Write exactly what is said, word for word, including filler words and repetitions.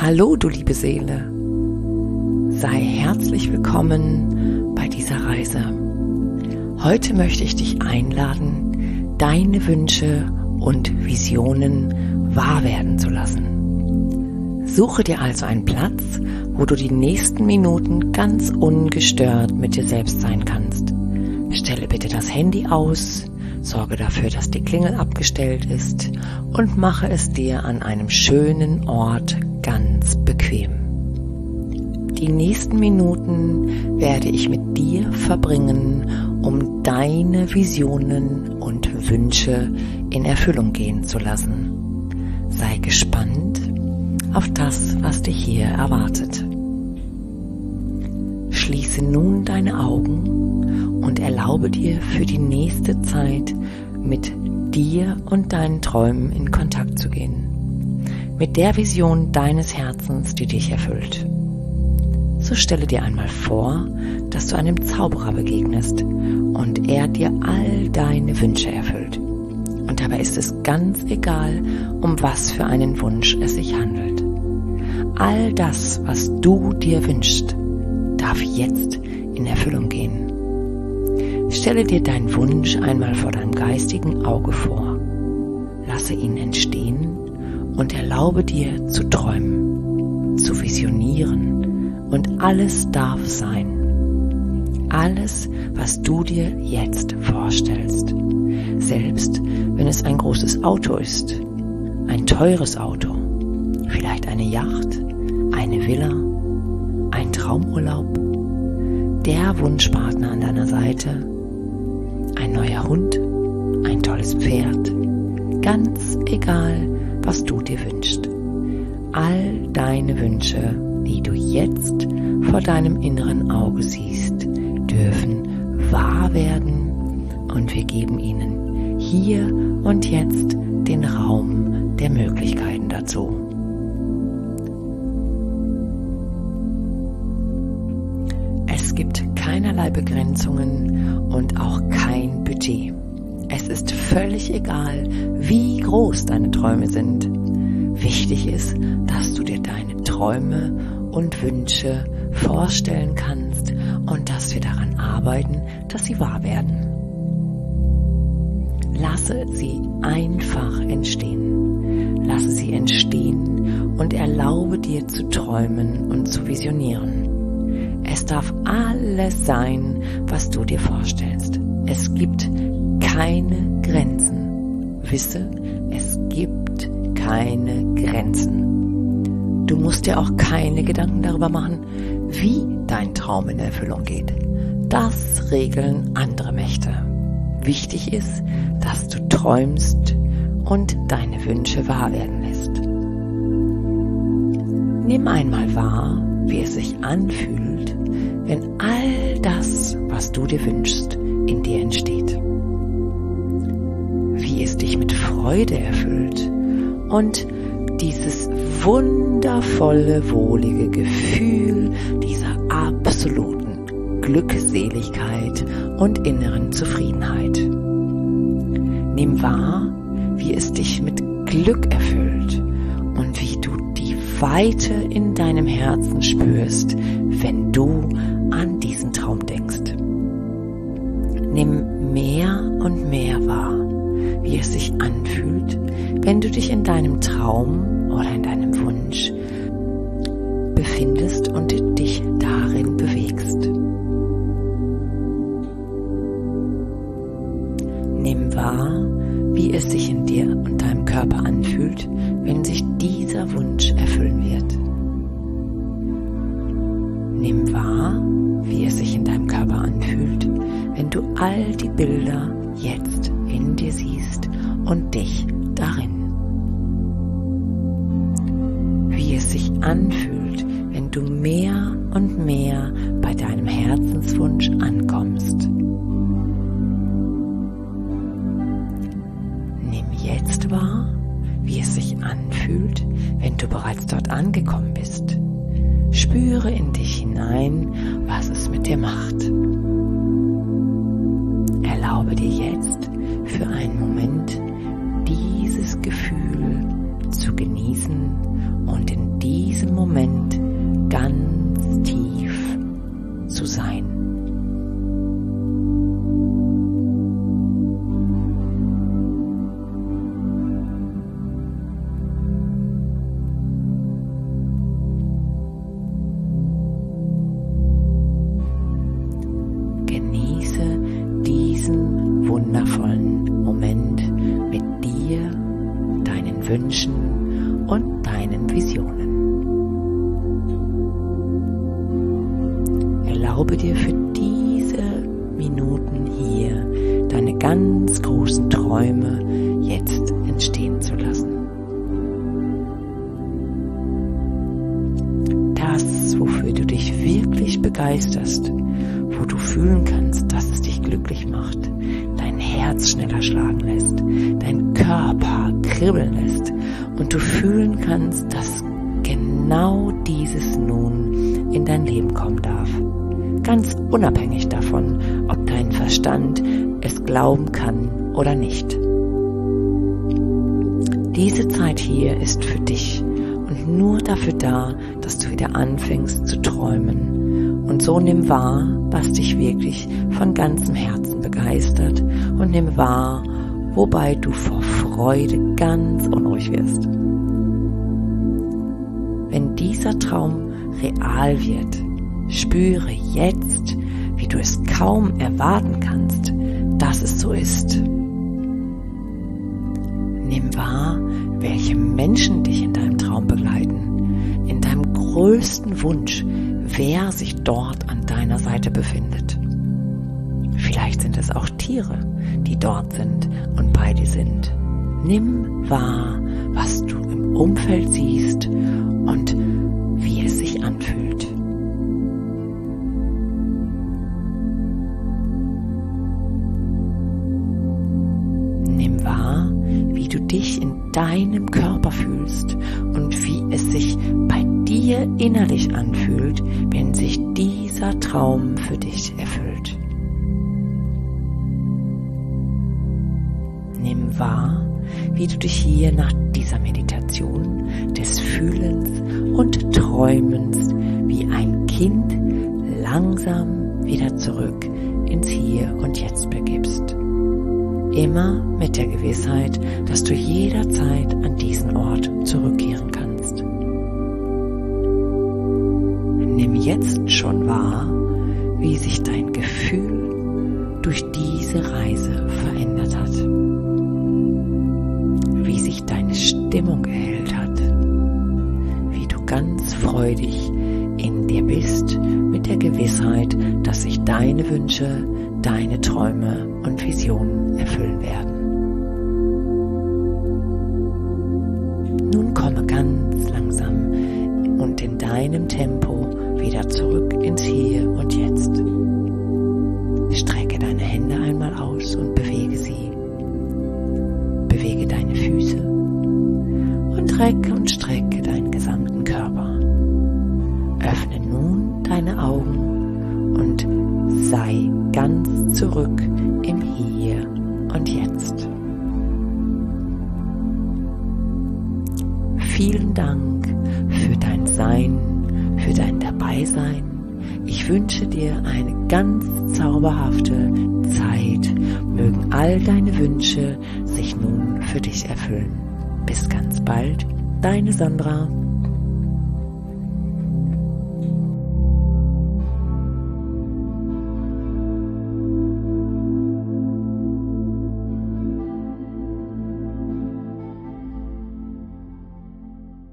Hallo, du liebe Seele, sei herzlich willkommen bei dieser Reise. Heute möchte ich dich einladen, deine Wünsche und Visionen wahr werden zu lassen. Suche dir also einen Platz, wo du die nächsten Minuten ganz ungestört mit dir selbst sein kannst. Stelle bitte das Handy aus, sorge dafür, dass die Klingel abgestellt ist und mache es dir an einem schönen Ort ganz bequem. Die nächsten Minuten werde ich mit dir verbringen, um deine Visionen und Wünsche in Erfüllung gehen zu lassen. Sei gespannt auf das, was dich hier erwartet. Schließe nun deine Augen und erlaube dir für die nächste Zeit mit dir und deinen Träumen in Kontakt zu gehen. Mit der Vision deines Herzens, die dich erfüllt. So stelle dir einmal vor, dass du einem Zauberer begegnest und er dir all deine Wünsche erfüllt. Und dabei ist es ganz egal, um was für einen Wunsch es sich handelt. All das, was du dir wünschst, darf jetzt in Erfüllung gehen. Stelle dir deinen Wunsch einmal vor deinem geistigen Auge vor. Lasse ihn entstehen und erlaube dir zu träumen, zu visionieren und alles darf sein. Alles, was du dir jetzt vorstellst. Selbst wenn es ein großes Auto ist, ein teures Auto, vielleicht eine Yacht, eine Villa, ein Traumurlaub, der Wunschpartner an deiner Seite, ein neuer Hund, ein tolles Pferd, ganz egal, was du dir wünschst. All deine Wünsche, die du jetzt vor deinem inneren Auge siehst, dürfen wahr werden und wir geben ihnen hier und jetzt den Raum der Möglichkeiten dazu. Es gibt keinerlei Begrenzungen und auch kein Budget. Es ist völlig egal, wie groß deine Träume sind. Wichtig ist, dass du dir deine Träume und Wünsche vorstellen kannst und dass wir daran arbeiten, dass sie wahr werden. Lasse sie einfach entstehen. Lasse sie entstehen und erlaube dir zu träumen und zu visionieren. Es darf alles sein, was du dir vorstellst. Es gibt keine Grenzen. Wisse, es gibt keine Grenzen. Du musst dir auch keine Gedanken darüber machen, wie dein Traum in Erfüllung geht. Das regeln andere Mächte. Wichtig ist, dass du träumst und deine Wünsche wahr werden lässt. Nimm einmal wahr, wie es sich anfühlt, wenn all das, was du dir wünschst, in dir entsteht. Wie es dich mit Freude erfüllt und dieses wundervolle, wohlige Gefühl dieser absoluten Glückseligkeit und inneren Zufriedenheit. Nimm wahr, wie es dich mit Glück erfüllt und wie du die Weite in deinem Herzen spürst, wenn du an diesen Traum denkst. Nimm mehr und mehr wahr, wie es sich anfühlt, wenn du dich in deinem Traum oder in deinem Wunsch befindest und dich darin bewegst. Nimm wahr, wie es sich in dir und deinem Körper anfühlt, wenn sich dieser Wunsch erfüllen wird. Nimm wahr, wie es sich in deinem Körper anfühlt, wenn du all die Bilder jetzt in dir siehst und dich darin. Wie es sich anfühlt, wenn du mehr und mehr bei deinem Herzenswunsch ankommst. Nimm jetzt wahr, wie es sich anfühlt, wenn du bereits dort angekommen bist. Spüre in dich hinein, was es mit dir macht. Erlaube dir jetzt für einen Moment dieses Gefühl zu genießen und in diesem Moment deinen Visionen. Erlaube dir für diese Minuten hier deine ganz großen Träume jetzt entstehen zu lassen. Das, wofür du dich wirklich begeisterst, wo du fühlen kannst, dass es dich glücklich macht, dein Herz schneller schlagen lässt, dein Körper kribbeln lässt und du fühlen kannst, dass genau dieses nun in dein Leben kommen darf. Ganz unabhängig davon, ob dein Verstand es glauben kann oder nicht. Diese Zeit hier ist für dich und nur dafür da, dass du wieder anfängst zu träumen. Und so nimm wahr, was dich wirklich von ganzem Herzen begeistert und nimm wahr, wobei du vor Freude ganz unruhig wirst. Wenn dieser Traum real wird, spüre jetzt, wie du es kaum erwarten kannst, dass es so ist. Nimm wahr, welche Menschen dich in deinem Traum begleiten, in deinem größten Wunsch, wer sich dort an deiner Seite befindet. Vielleicht sind es auch Tiere, die dort sind und bei dir sind. Nimm wahr, was du im Umfeld siehst und wie es sich anfühlt. Nimm wahr, wie du dich in deinem Körper fühlst und wie es sich bei dir innerlich anfühlt, wenn sich dieser Traum für dich erfüllt. Nimm wahr, wie du dich hier nach dieser Meditation des Fühlens und Träumens wie ein Kind langsam wieder zurück ins Hier und Jetzt begibst. Immer mit der Gewissheit, dass du jederzeit an diesen Ort zurückkehren kannst. Nimm jetzt schon wahr, wie sich dein Gefühl durch diese Reise verändert hat. Wie sich deine Stimmung erhellt hat. Wie du ganz freudig in dir bist mit der Gewissheit, dass sich deine Wünsche, deine Träume und Visionen erfüllen werden. Nun komme ganz langsam und in deinem Tempo wieder zurück ins Hier und Jetzt. Strecke deine Hände einmal aus und bewege sie. Bewege deine Füße und recke und strecke deinen gesamten Körper. Öffne nun deine Augen und sei ganz zurück im Hier und Jetzt. Vielen Dank für dein Sein, für dein Dabeisein. Ich wünsche dir eine ganz zauberhafte Zeit. Mögen all deine Wünsche sich nun für dich erfüllen. Bis ganz bald, deine Sandra.